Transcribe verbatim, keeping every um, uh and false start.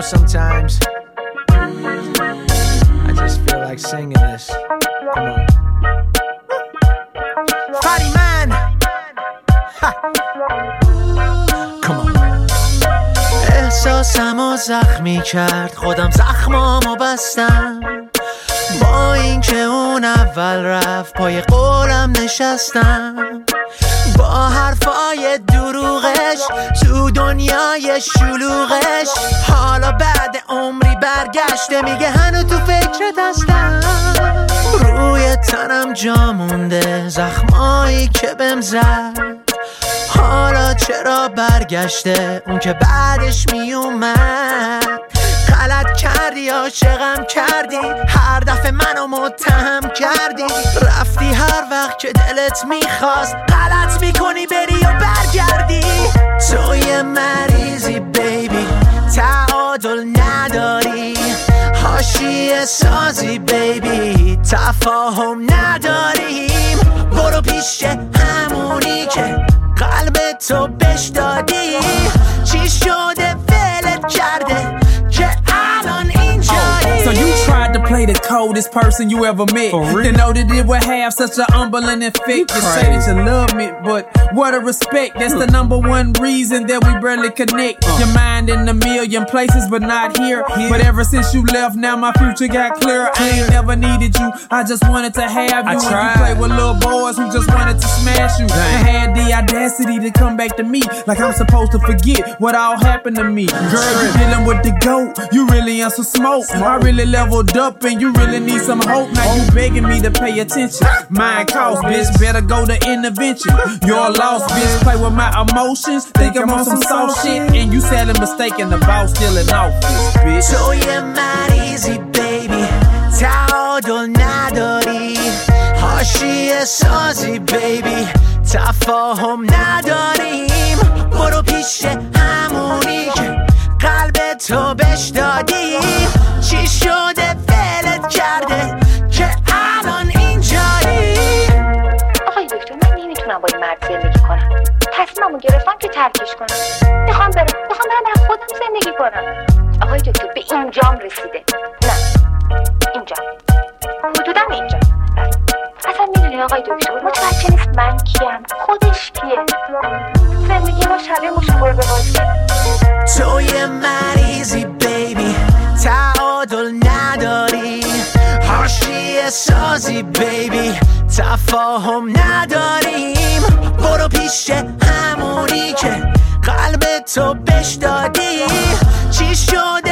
know sometimes I just feel like singing this. Come on. Party man. Ha. Come on. احساسمو زخمی کرد خودم زخمامو بستم با این که اون اول رفت پای قولم نشستم با حرفای دروغش تو دنیای شلوغش حالا بعد عمری برگشته میگه هنو تو فکرت هستم روی تنم جا مونده زخمایی که بهم زد حالا چرا برگشته اون که بعدش میومد غلط کردی عاشقم کردی هر دفعه منو متهم کردی رفتی هر وقت که دلت میخواست غلط میکنی بری و برگردی تو یه مریضی بیبی تعادل نداری حاشیه سازی بیبی تفاهم نداریم برو پیش همونی که قلب تو بش دادی چی شده ولت کرده که الان اینجایی. So you tried to play the coldest person you ever met. Didn't know that it would have such an unbelievable effect. You say that you love me, but what a respect. That's the number one reason that we barely connect. uh. Your mind in a million places but not here. here But ever since you left now my future got clear. I ain't never needed you, I just wanted to have you. I tried. You play with little boys who just wanted to smash you. Dang. I had the audacity to come back to me like I'm supposed to forget what all happened to me. Girl, you dealing with the GOAT, you really on some smoke. I really leveled up and you really need some hope. Now you begging me to pay attention. Mine cost, bitch, better go to intervention. You're a lost bitch, play with my emotions. Think I'm on some soft shit and you said a mistake and the boss still in office, bitch. So you're mad baby تعادل نداری حاشیه سازی بیبی تفاهم نداریم برو پیش همونی که قلب تو بش دادی چی شده ولت کرده که الان اینجایی. آقای دکتر من نمیتونم با این مرد زندگی کنم تصمیممو گرفتم که ترکش کنم میخوام برم میخوام برم از خودم زندگی کنم. آقای دکتر به اینجام رسیده نه اینجا حدودم اینجا اصلا میدونی آقای دکتر متوجه نیست من کیم خودش کیه زندگی ما شبیه مشاور به بازی. تو یه مریضی بیبی تعادل نداری حاشیه سازی بیبی تفاهم نداریم برو پیش همونی که قلب تو بش دادی چی شده